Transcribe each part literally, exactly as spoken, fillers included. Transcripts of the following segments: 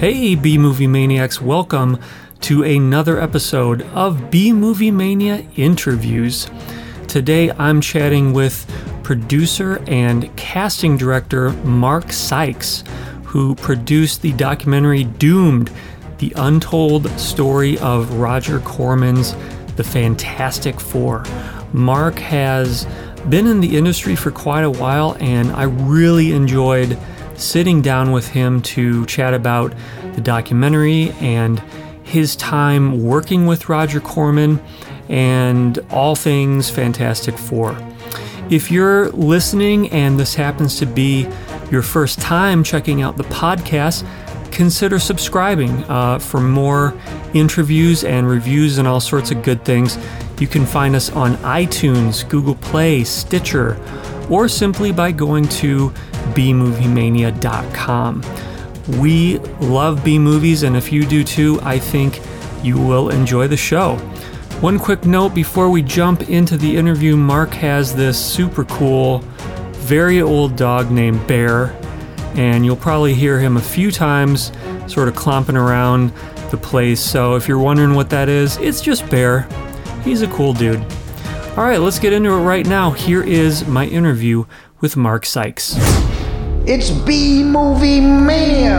Hey, B-Movie Maniacs, welcome to another episode of B-Movie Mania Interviews. Today I'm chatting with producer and casting director Mark Sykes, who produced the documentary Doomed, the untold story of Roger Corman's The Fantastic Four. Mark has been in the industry for quite a while, and I really enjoyed sitting down with him to chat about the documentary and his time working with Roger Corman and all things Fantastic Four. If you're listening and this happens to be your first time checking out the podcast, consider subscribing uh, for more interviews and reviews and all sorts of good things. You can find us on iTunes, Google Play, Stitcher, or simply by going to b movie mania dot com. We love B-movies, and if you do too, I think you will enjoy the show. One quick note before we jump into the interview, Mark has this super cool, very old dog named Bear, and you'll probably hear him a few times sort of clomping around the place. So if you're wondering what that is, it's just Bear. He's a cool dude. All right, let's get into it right now. Here is my interview with Mark Sykes. It's B-Movie Mania.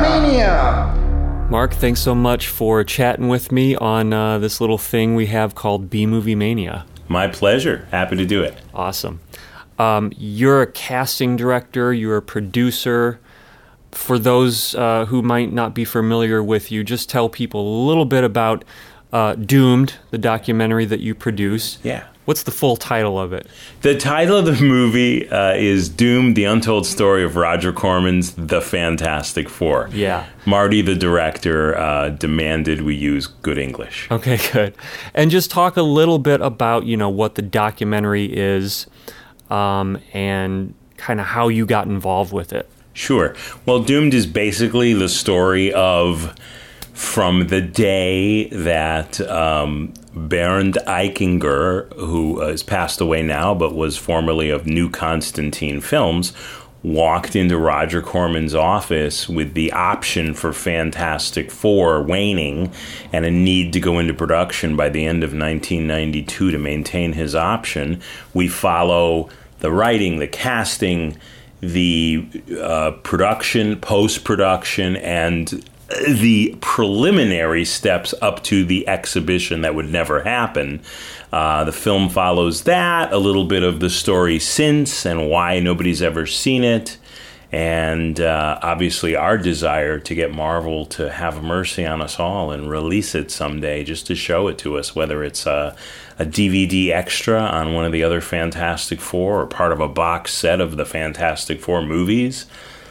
Mania. Mark, thanks so much for chatting with me on uh, this little thing we have called B-Movie Mania. My pleasure. Happy to do it. Awesome. Um, you're a casting director. You're a producer. For those uh, who might not be familiar with you, just tell people a little bit about uh, Doomed, the documentary that you produced. Yeah. What's the full title of it? The title of the movie uh, is Doomed, the Untold Story of Roger Corman's The Fantastic Four. Yeah. Marty, the director, uh, demanded we use good English. Okay, good. And just talk a little bit about, you know, what the documentary is um, and kind of how you got involved with it. Sure. Well, Doomed is basically the story of from the day that um, Bernd Eichinger, who has passed away now but was formerly of New Constantine Films, walked into Roger Corman's office with the option for Fantastic Four waning and a need to go into production by the end of nineteen ninety-two to maintain his option. We follow the writing, the casting, the uh, production, post-production, and the preliminary steps up to the exhibition that would never happen. Uh, the film follows that, a little bit of the story since and why nobody's ever seen it, and uh, obviously our desire to get Marvel to have mercy on us all and release it someday just to show it to us, whether it's a, a D V D extra on one of the other Fantastic Four or part of a box set of the Fantastic Four movies.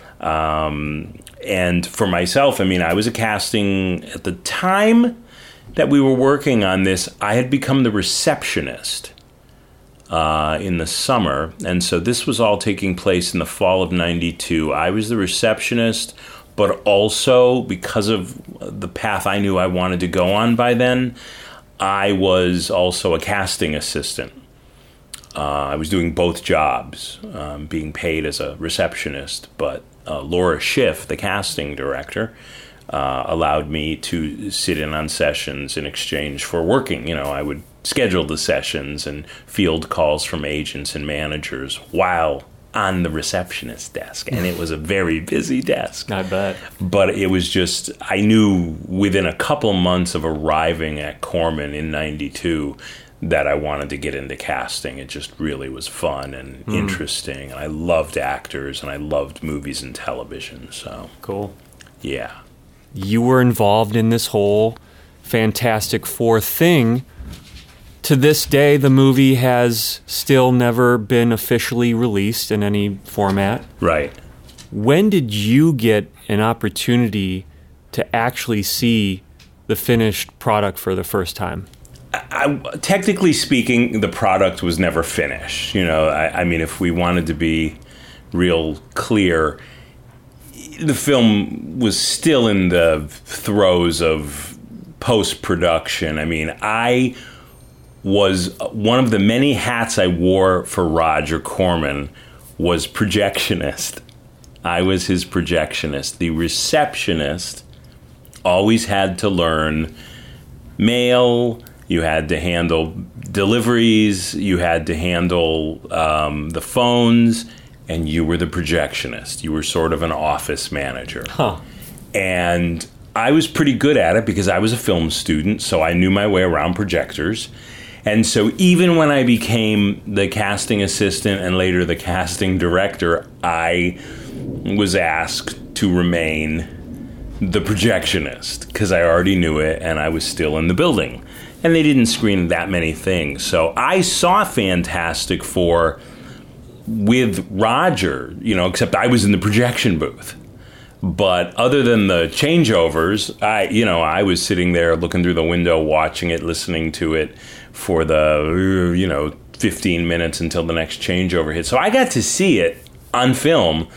Um, and for myself, I mean, I was a casting at the time that we were working on this. I had become the receptionist uh, in the summer, and so this was all taking place in the fall of ninety-two. I was the receptionist, but also because of the path I knew I wanted to go on by then, I was also a casting assistant. Uh, I was doing both jobs, um, being paid as a receptionist, but uh, Laura Schiff, the casting director, uh, allowed me to sit in on sessions in exchange for working. You know, I would schedule the sessions and field calls from agents and managers while on the receptionist desk, and it was a very busy desk. I bet. But it was just, I knew within a couple months of arriving at Corman in ninety-two that I wanted to get into casting. It just really was fun and mm. interesting. And I loved actors, and I loved movies and television. So cool. Yeah. You were involved in this whole Fantastic Four thing. To this day, the movie has still never been officially released in any format. Right. When did you get an opportunity to actually see the finished product for the first time? I, technically speaking, the product was never finished. You know, I, I mean, if we wanted to be real clear, the film was still in the throes of post-production. I mean, I was one of the many hats I wore for Roger Corman was projectionist. I was his projectionist. The receptionist always had to learn mail, you had to handle deliveries, you had to handle um, the phones, and you were the projectionist. You were sort of an office manager. Huh. And I was pretty good at it because I was a film student, so I knew my way around projectors. And so even when I became the casting assistant and later the casting director, I was asked to remain the projectionist because I already knew it and I was still in the building. And they didn't screen that many things. So I saw Fantastic Four with Roger, you know, except I was in the projection booth. But other than the changeovers, I, you know, I was sitting there looking through the window, watching it, listening to it for the, you know, fifteen minutes until the next changeover hit. So I got to see it on film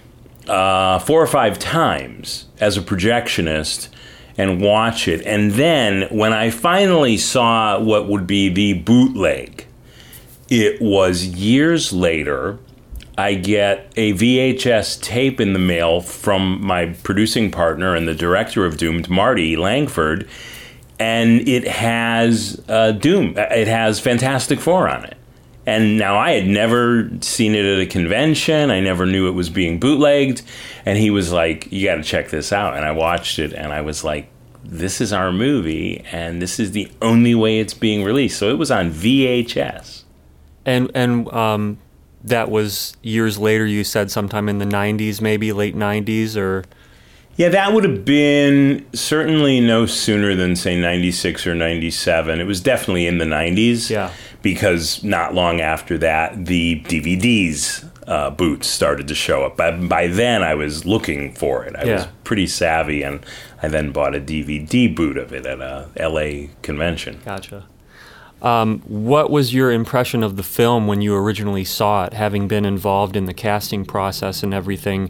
uh, four or five times as a projectionist and watch it. And then when I finally saw what would be the bootleg, it was years later. I get a V H S tape in the mail from my producing partner and the director of Doomed, Marty Langford, and it has uh, Doom. It has Fantastic Four on it. And now I had never seen it at a convention. I never knew it was being bootlegged. And he was like, you got to check this out. And I watched it, and I was like, this is our movie, and this is the only way it's being released. So it was on V H S. And, and, um... that was years later, you said sometime in the nineties, maybe late nineties, or? Yeah, that would have been certainly no sooner than, say, ninety-six or ninety-seven. It was definitely in the nineties. Yeah. Because not long after that, the D V Ds uh, boots started to show up. By, by then, I was looking for it. I yeah. was pretty savvy, and I then bought a D V D boot of it at a L A convention. Gotcha. Um, what was your impression of the film when you originally saw it, having been involved in the casting process and everything?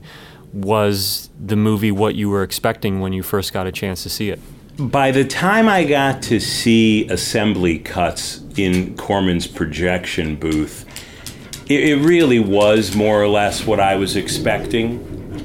Was the movie what you were expecting when you first got a chance to see it? By the time I got to see assembly cuts in Corman's projection booth, it, it really was more or less what I was expecting.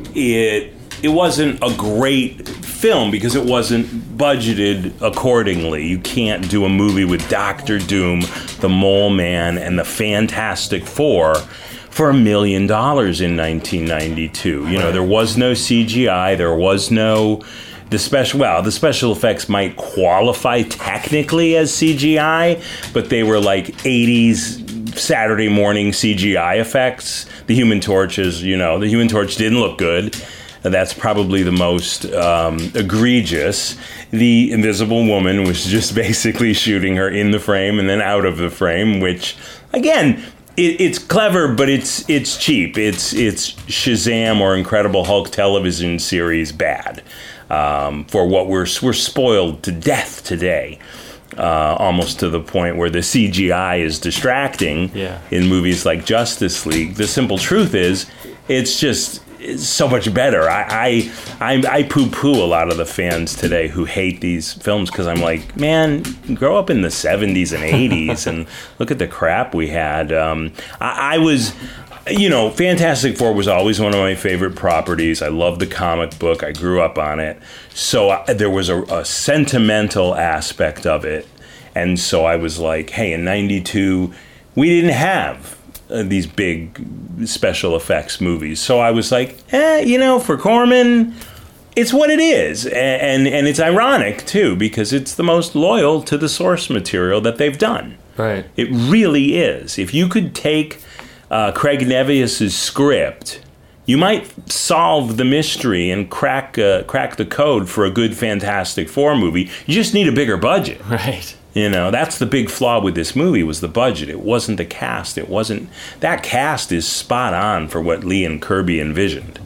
It it wasn't a great film because it wasn't budgeted accordingly. You can't do a movie with Doctor Doom, the Mole Man, and the Fantastic Four for a million dollars in nineteen ninety-two. You know, there was no C G I, there was no the special. Well, the special effects might qualify technically as C G I, but they were like eighties Saturday morning C G I effects. The Human Torch is, you know, the Human Torch didn't look good. That's probably the most um, egregious. The Invisible Woman was just basically shooting her in the frame and then out of the frame, which, again, it, it's clever, but it's it's cheap. It's it's Shazam or Incredible Hulk television series bad um, for what we're we're spoiled to death today. Uh, almost to the point where the C G I is distracting yeah. in movies like Justice League. The simple truth is, it's just it's so much better. I, I I I poo-poo a lot of the fans today who hate these films because I'm like, man, grow up in the seventies and eighties and look at the crap we had. Um, I, I was... You know, Fantastic Four was always one of my favorite properties. I loved the comic book. I grew up on it. So I, there was a, a sentimental aspect of it. And so I was like, hey, in ninety-two, we didn't have uh, these big special effects movies. So I was like, eh, you know, for Corman, it's what it is. And, and, and it's ironic, too, because it's the most loyal to the source material that they've done. Right. It really is. If you could take... Uh, Craig Nevius's script, you might solve the mystery and crack uh, crack the code for a good Fantastic Four movie. You just need a bigger budget. Right. You know, that's the big flaw with this movie was the budget. It wasn't the cast. It wasn't... That cast is spot on for what Lee and Kirby envisioned.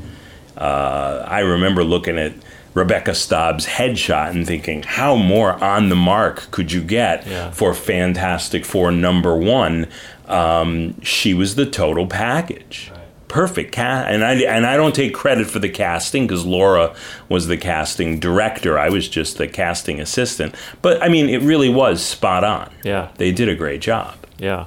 Uh, I remember looking at Rebecca Staub's headshot and thinking, how more on the mark could you get yeah. for Fantastic Four number one? Um, she was the total package. Right. Perfect cast. And I, and I don't take credit for the casting because Laura was the casting director. I was just the casting assistant. But, I mean, it really was spot on. Yeah. They did a great job. Yeah.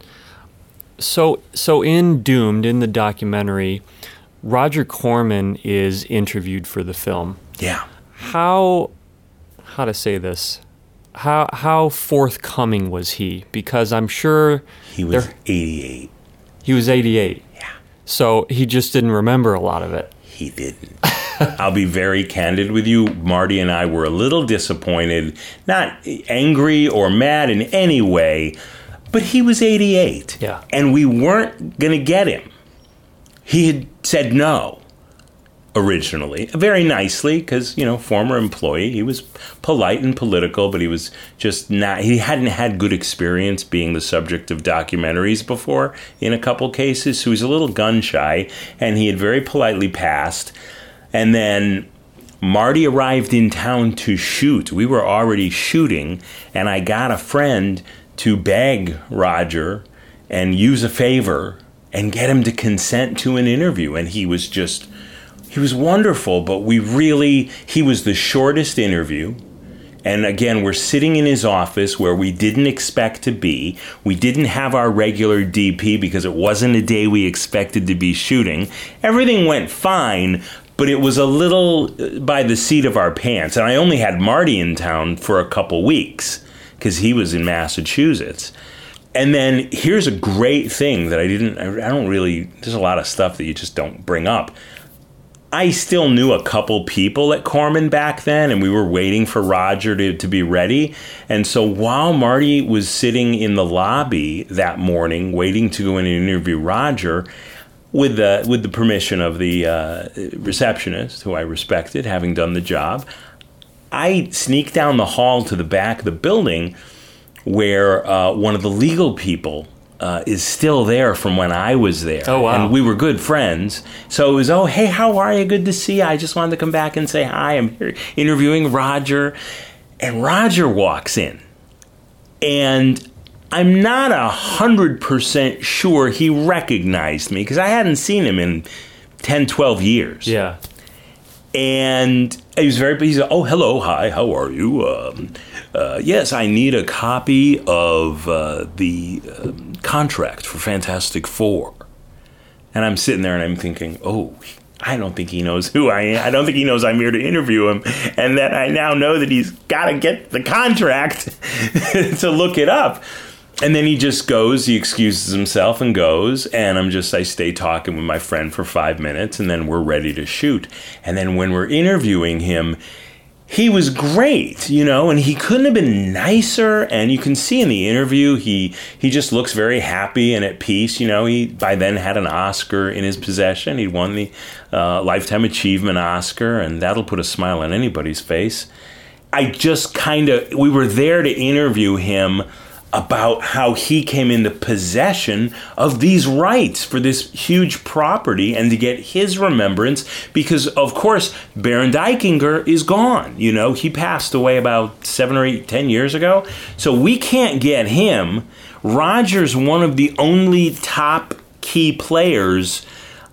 So, so in Doomed, in the documentary, Roger Corman is interviewed for the film. Yeah. how how to say this? How how forthcoming was he? Because I'm sure he was there, eighty-eight. He was eighty-eight. Yeah. So he just didn't remember a lot of it. He didn't. I'll be very candid with you. Marty and I were a little disappointed, not angry or mad in any way, but he was eighty-eight. Yeah. And we weren't going to get him. He had said no originally, very nicely, because, you know, former employee. He was polite and political, but he was just not, he hadn't had good experience being the subject of documentaries before in a couple cases, so he was a little gun shy, and he had very politely passed. And then Marty arrived in town to shoot. We were already shooting, and I got a friend to beg Roger and use a favor and get him to consent to an interview. And he was just, he was wonderful, but we really, he was the shortest interview. And again, we're sitting in his office where we didn't expect to be. We didn't have our regular D P because it wasn't a day we expected to be shooting. Everything went fine, but it was a little by the seat of our pants. And I only had Marty in town for a couple weeks because he was in Massachusetts. And then here's a great thing that I didn't, I don't really, there's a lot of stuff that you just don't bring up. I still knew a couple people at Corman back then, and we were waiting for Roger to, to be ready. And so while Marty was sitting in the lobby that morning waiting to go in and interview Roger, with the with the permission of the uh, receptionist, who I respected, having done the job, I sneaked down the hall to the back of the building where uh, one of the legal people uh, is still there from when I was there. Oh, wow. And we were good friends. So it was, oh, hey, how are you? Good to see you. I just wanted to come back and say hi. I'm here interviewing Roger. And Roger walks in. And I'm not a hundred percent sure he recognized me because I hadn't seen him in ten, twelve years. Yeah. And he was very, he's like, oh, hello, hi, how are you? Um, uh, yes, I need a copy of uh, the uh, contract for Fantastic Four. And I'm sitting there and I'm thinking, oh, I don't think he knows who I am. I don't think he knows I'm here to interview him. And that I now know that he's got to get the contract to look it up. And then he just goes, he excuses himself and goes, and I'm just, I stay talking with my friend for five minutes, and then we're ready to shoot. And then when we're interviewing him, he was great, you know, and he couldn't have been nicer, and you can see in the interview, he he just looks very happy and at peace, you know. He, by then, had an Oscar in his possession. He'd won the uh, Lifetime Achievement Oscar, and that'll put a smile on anybody's face. I just kind of, we were there to interview him about how he came into possession of these rights for this huge property and to get his remembrance because, of course, Bernd Eichinger is gone. You know, he passed away about seven or eight, ten years ago. So we can't get him. Roger's one of the only top key players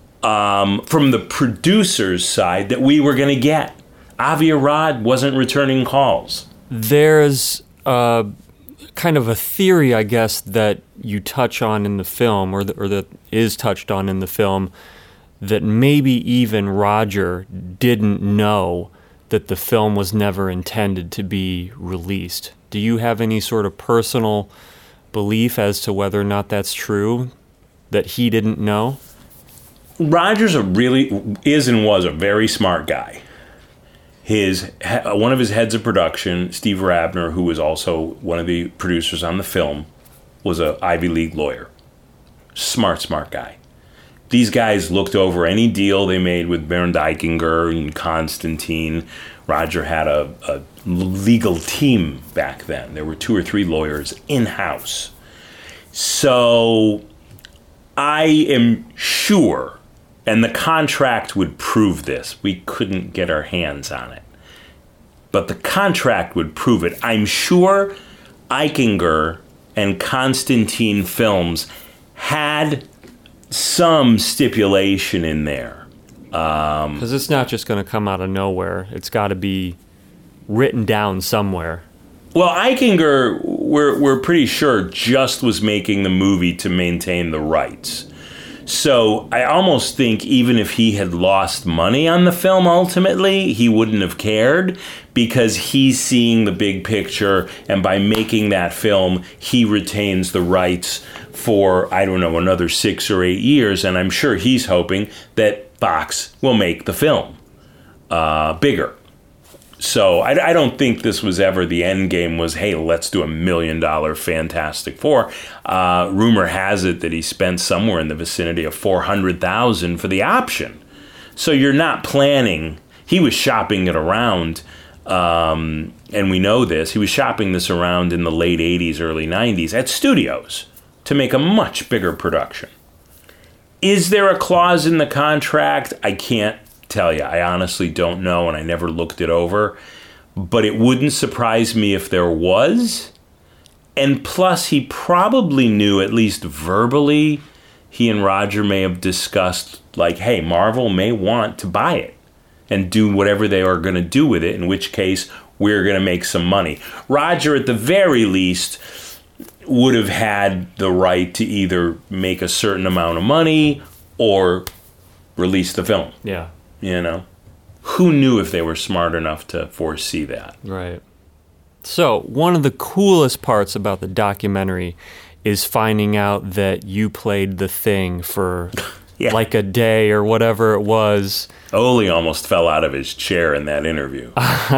um, from the producer's side that we were going to get. Avi Arad wasn't returning calls. There's uh kind of a theory, I guess, that you touch on in the film, or, the, or that is touched on in the film, that maybe even Roger didn't know that the film was never intended to be released. Do you have any sort of personal belief as to whether or not that's true, that he didn't know? Roger's a really, is and was a very smart guy. His one of his heads of production, Steve Rabner, who was also one of the producers on the film, was an Ivy League lawyer. Smart, smart guy. These guys looked over any deal they made with Bernd Eichinger and Constantine. Roger had a, a legal team back then. There were two or three lawyers in-house. So I am sure, and the contract would prove this. We couldn't get our hands on it. But the contract would prove it. I'm sure Eichinger and Constantine Films had some stipulation in there. Because um, it's not just going to come out of nowhere. It's got to be written down somewhere. Well, Eichinger, we're, we're pretty sure, just was making the movie to maintain the rights. So I almost think even if he had lost money on the film ultimately, he wouldn't have cared because he's seeing the big picture, and by making that film, he retains the rights for, I don't know, another six or eight years, and I'm sure he's hoping that Fox will make the film uh, bigger. So I, I don't think this was ever the end game was, hey, let's do a million dollar Fantastic Four. Uh, rumor has it that he spent somewhere in the vicinity of four hundred thousand dollars for the option. So you're not planning. He was shopping it around, um, and we know this. He was shopping this around in the late eighties, early nineties at studios to make a much bigger production. Is there a clause in the contract? I can't tell you. I honestly don't know, and I never looked it over. But it wouldn't surprise me if there was. And plus, he probably knew, at least verbally, he and Roger may have discussed, like, hey, Marvel may want to buy it and do whatever they are going to do with it, in which case we're going to make some money. Roger, at the very least, would have had the right to either make a certain amount of money or release the film. Yeah. You know, who knew if they were smart enough to foresee that? Right. So one of the coolest parts about the documentary is finding out that you played the Thing for yeah. like a day or whatever it was. Ole almost fell out of his chair in that interview.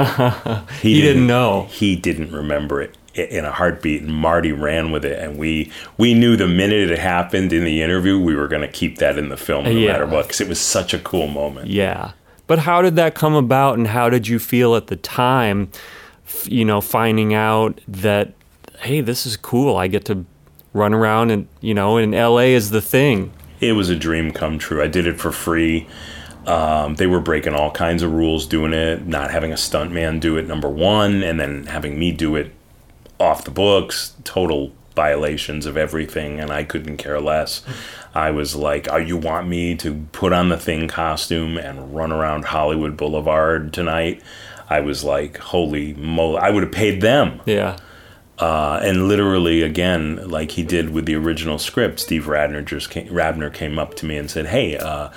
he, he didn't, didn't know. He didn't remember it in a heartbeat, and Marty ran with it, and we we knew the minute it happened in the interview we were going to keep that in the film no yeah. matter what, because it was such a cool moment. Yeah. But how did that come about, and how did you feel at the time, you know, finding out that, hey, this is cool, I get to run around and, you know, in L A is the Thing? It was a dream come true. I did it for free. Um, they were breaking all kinds of rules doing it, not having a stuntman do it, number one, and then having me do it off the books, total violations of everything, and I couldn't care less. I was like, oh, you want me to put on the Thing costume and run around Hollywood Boulevard tonight? I was like, holy moly, I would have paid them. Yeah. Uh, and literally, again, like he did with the original script, Steve Radner just came, Radner came up to me and said, hey, uh,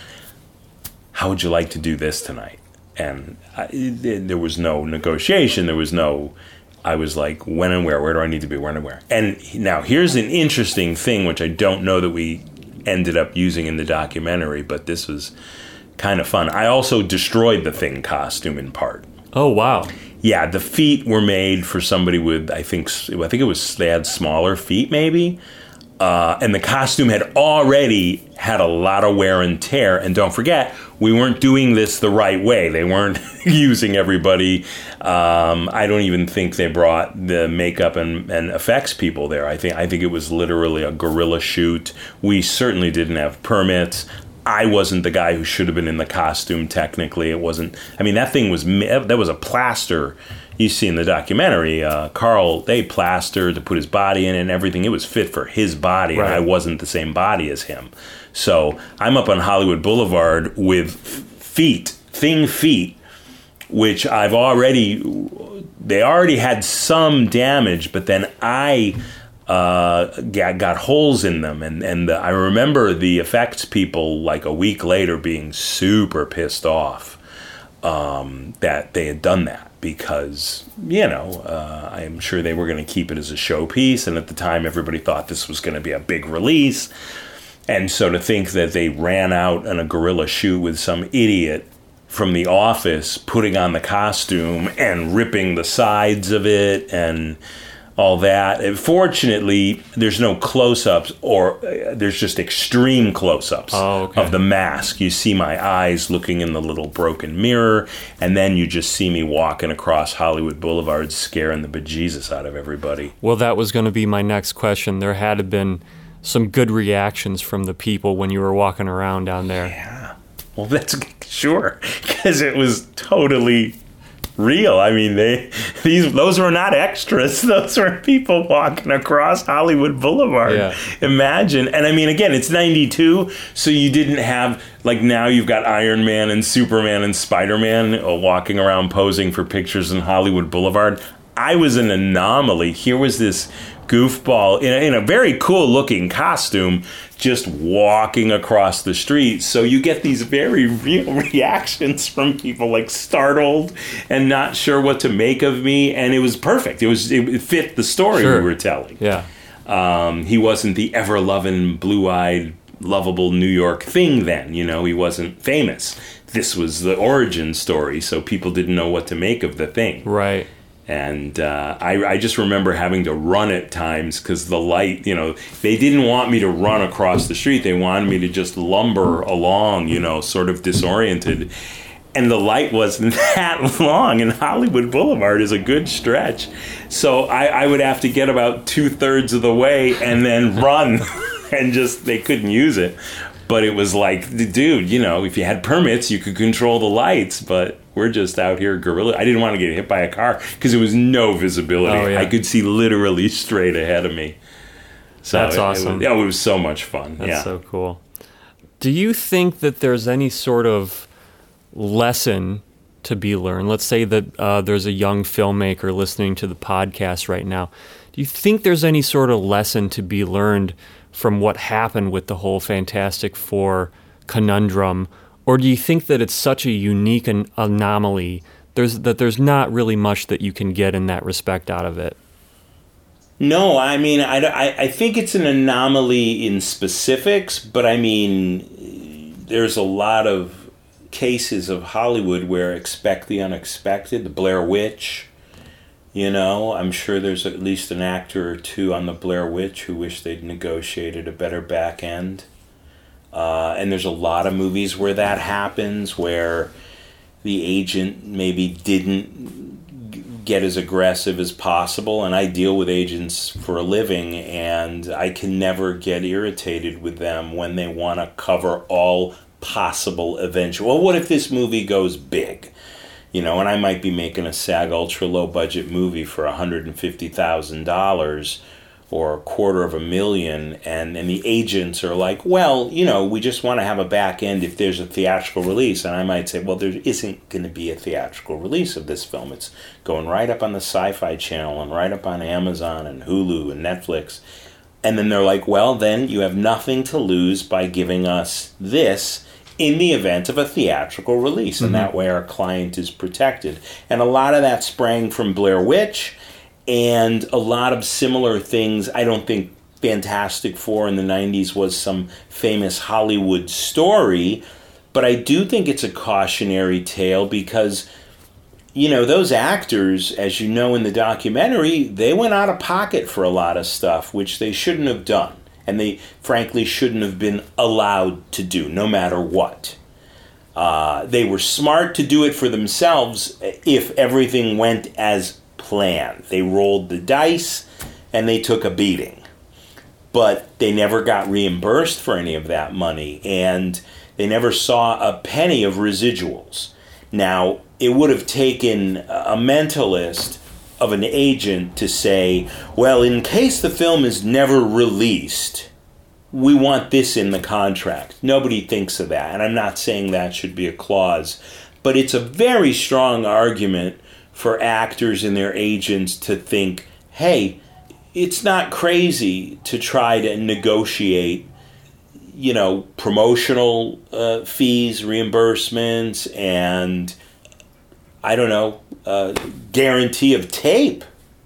how would you like to do this tonight? And I, there was no negotiation. There was no... I was like, when and where? Where do I need to be? When and where? And now here's an interesting thing, which I don't know that we ended up using in the documentary, but this was kind of fun. I also destroyed the Thing costume in part. Oh, wow. Yeah, the feet were made for somebody with, I think, I think it was, they had smaller feet maybe. Uh, and the costume had already had a lot of wear and tear. And don't forget, we weren't doing this the right way. They weren't using everybody. Um, I don't even think they brought the makeup and, and effects people there. I think I think it was literally a guerrilla shoot. We certainly didn't have permits. I wasn't the guy who should have been in the costume. Technically, it wasn't. I mean, that thing was that was a plaster. You see in the documentary, uh, Carl, they plastered to put his body in it and everything. It was fit for his body, right. And I wasn't the same body as him. So I'm up on Hollywood Boulevard with feet, Thing feet, which I've already, they already had some damage, but then I uh, got, got holes in them. And, and the, I remember the effects people, like a week later, being super pissed off um, that they had done that. Because, you know, uh, I'm sure they were going to keep it as a showpiece. And at the time, everybody thought this was going to be a big release. And so to think that they ran out on a guerrilla shoot with some idiot from The Office putting on the costume and ripping the sides of it and all that. And fortunately, there's no close-ups, or uh, there's just extreme close-ups oh, okay. of the mask. You see my eyes looking in the little broken mirror, and then you just see me walking across Hollywood Boulevard scaring the bejesus out of everybody. Well, that was going to be my next question. There had to have been some good reactions from the people when you were walking around down there. Yeah. Well, that's sure, because it was totally real. I mean, they these those were not extras. Those were people walking across Hollywood Boulevard. Yeah. Imagine. And I mean, again, it's ninety-two, so you didn't have, like now you've got Iron Man and Superman and Spider-Man walking around posing for pictures in Hollywood Boulevard. I was an anomaly. Here was this goofball in a, in a very cool looking costume, just walking across the street. So you get these very real reactions from people, like startled and not sure what to make of me. And it was perfect. It was it fit the story Sure. we were telling. Yeah. Um, he wasn't the ever-loving, blue-eyed, lovable New York thing then. You know, he wasn't famous. This was the origin story, so people didn't know what to make of the thing. Right. And uh, I, I just remember having to run at times because the light, you know, they didn't want me to run across the street. They wanted me to just lumber along, you know, sort of disoriented. And the light wasn't that long, and Hollywood Boulevard is a good stretch. So I, I would have to get about two-thirds of the way and then run, and just, they couldn't use it. But it was like, dude, you know, if you had permits, you could control the lights, but we're just out here guerrilla. I didn't want to get hit by a car because there was no visibility. Oh, yeah. I could see literally straight ahead of me. So That's it, awesome. It was, yeah, it was so much fun. That's yeah. so cool. Do you think that there's any sort of lesson to be learned? Let's say that uh, there's a young filmmaker listening to the podcast right now. Do you think there's any sort of lesson to be learned from what happened with the whole Fantastic Four conundrum? Or do you think that it's such a unique an- anomaly there's that there's not really much that you can get in that respect out of it? No, I mean, I, I, I think it's an anomaly in specifics, but I mean, there's a lot of cases of Hollywood where expect the unexpected. The Blair Witch, you know, I'm sure there's at least an actor or two on the Blair Witch who wish they'd negotiated a better back end. Uh, and there's a lot of movies where that happens, where the agent maybe didn't get as aggressive as possible. And I deal with agents for a living, and I can never get irritated with them when they want to cover all possible eventual. Well, what if this movie goes big? You know, and I might be making a SAG ultra low budget movie for one hundred fifty thousand dollars or a quarter of a million, and, and the agents are like, well, you know, we just want to have a back end if there's a theatrical release. And I might say, well, there isn't going to be a theatrical release of this film. It's going right up on the Sci-Fi Channel and right up on Amazon and Hulu and Netflix. And then they're like, well, then you have nothing to lose by giving us this in the event of a theatrical release. And mm-hmm. that way our client is protected. And a lot of that sprang from Blair Witch, and a lot of similar things. I don't think Fantastic Four in the nineties was some famous Hollywood story, but I do think it's a cautionary tale because, you know, those actors, as you know in the documentary, they went out of pocket for a lot of stuff, which they shouldn't have done. And they, frankly, shouldn't have been allowed to do, no matter what. Uh, they were smart to do it for themselves if everything went as planned. They rolled the dice, and they took a beating. But they never got reimbursed for any of that money, and they never saw a penny of residuals. Now, it would have taken a mentalist of an agent to say, well, in case the film is never released, we want this in the contract. Nobody thinks of that, and I'm not saying that should be a clause, but it's a very strong argument for actors and their agents to think, hey, it's not crazy to try to negotiate, you know, promotional uh, fees, reimbursements, and, I don't know, uh, guarantee of tape.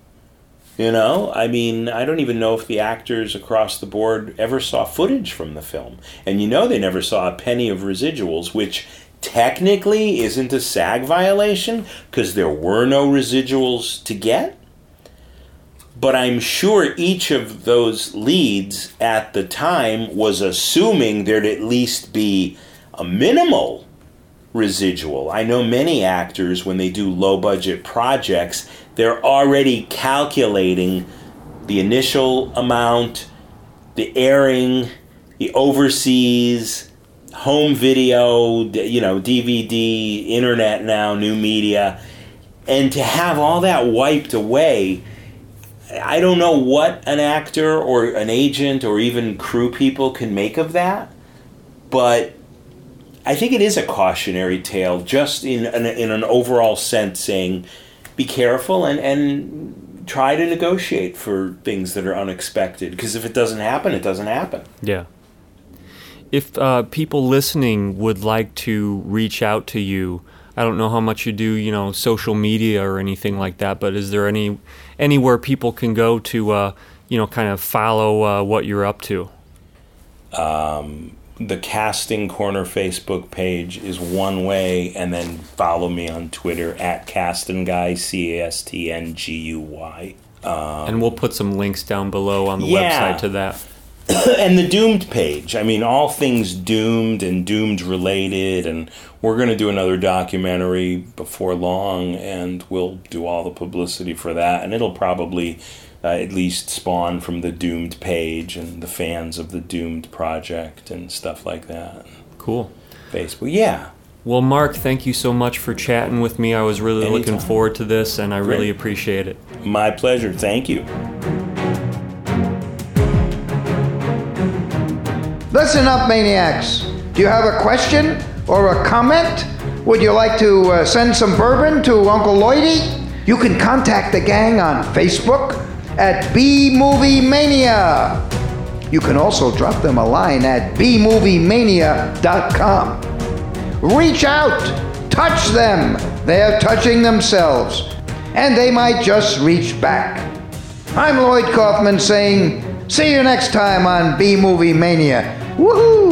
You know, I mean, I don't even know if the actors across the board ever saw footage from the film. And you know they never saw a penny of residuals, which technically isn't a SAG violation because there were no residuals to get. But I'm sure each of those leads at the time was assuming there'd at least be a minimal residual. I know many actors, when they do low-budget projects, they're already calculating the initial amount, the airing, the overseas, home video, you know, D V D, internet now, new media. And to have all that wiped away, I don't know what an actor or an agent or even crew people can make of that, but I think it is a cautionary tale, just in an, in an overall sense, saying, be careful and, and try to negotiate for things that are unexpected. Because if it doesn't happen, it doesn't happen. Yeah. if uh, people listening would like to reach out to you, I don't know how much you do, you know, social media or anything like that, but is there any anywhere people can go to, uh, you know, kind of follow uh, what you're up to? Um, the Casting Corner Facebook page is one way, and then follow me on Twitter at Castenguy, C A S T N G U Y. Um, and we'll put some links down below on the yeah. website to that. And the Doomed page. I mean, all things Doomed and Doomed related, and we're going to do another documentary before long, and we'll do all the publicity for that, and it'll probably uh, at least spawn from the Doomed page and the fans of the Doomed project and stuff like that. Cool. Facebook, yeah. Well, Mark, thank you so much for chatting with me. I was really Anytime. looking forward to this, and I Great. really appreciate it. My pleasure. Thank you. Listen up, Maniacs. Do you have a question or a comment? Would you like to uh, send some bourbon to Uncle Lloydie? You can contact the gang on Facebook at B Movie Mania. You can also drop them a line at b movie mania dot com. Reach out, touch them. They're touching themselves, and they might just reach back. I'm Lloyd Kaufman saying, see you next time on B Movie Mania. Woohoo!